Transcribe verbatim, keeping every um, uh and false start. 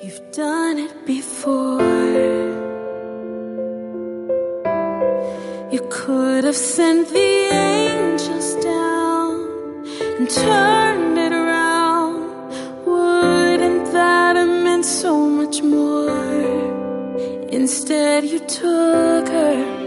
You've done it before. You could have sent the angels down and turned it around. Wouldn't that have meant so much more? Instead you took her